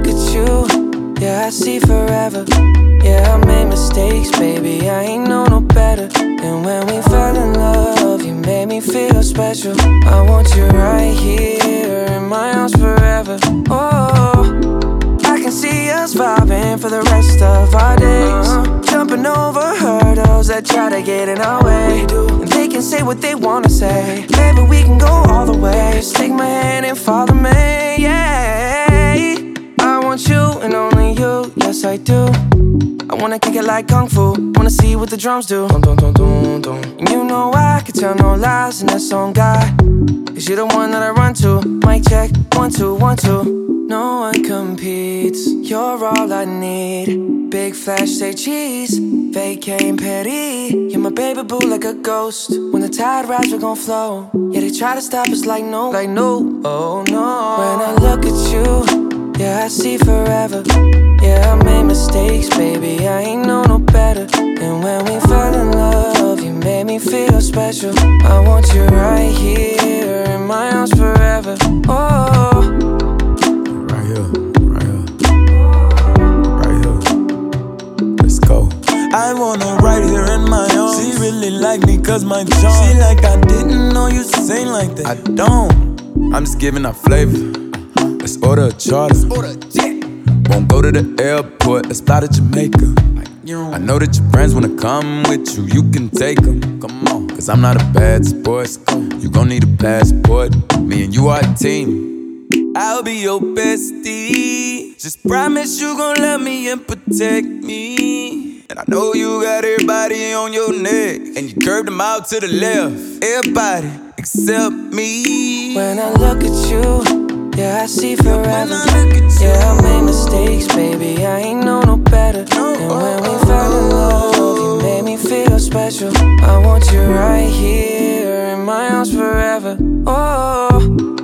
look at you, yeah, I see forever. Yeah, I made mistakes, baby, I ain't know no better. And when we fell in love, you made me feel special. I want you right here in my arms forever. Oh, I can see us vibing for the rest of our days, jumping over hurdles that try to get in our way. And they can say what they wanna say, baby, we can go all the way. Just take my hand and follow me, yeah. I want you and only you, yes I do. I wanna kick it like Kung Fu, wanna see what the drums do. Dun, dun, dun, dun, dun. And you know I can tell no lies in that song, God, 'cause you're the one that I run to. Mic check, 1, 2, 1, 2. No one competes, you're all I need. Big flash, say cheese, vacay and petty. You're my baby boo like a ghost. When the tide rises, we're gon' flow. Yeah, they try to stop us like no, oh no. When I look at you, yeah, I see forever. Yeah, I made mistakes, baby, I ain't know no better. And when we fell in love, you made me feel special. I want you right here in my arms forever. Oh, right here, right here, right here. Let's go. I want her right here in my arms. She really like me 'cause my charm. She like I didn't know you sing like that. I don't. I'm just giving her flavor. Let's order a charter. Won't go to the airport, let's fly to Jamaica. I know that your friends wanna come with you, you can take them. Come on, 'cause I'm not a bad sport. You gon' need a passport, me and you are a team. I'll be your bestie. Just promise you gon' love me and protect me. And I know you got everybody on your neck, and you curved them out to the left. Everybody except me. when I look at you, yeah, I see forever. Yeah, I made mistakes, baby, I ain't know no better. And when we fell in love, you made me feel special. I want you right here in my arms forever. Oh,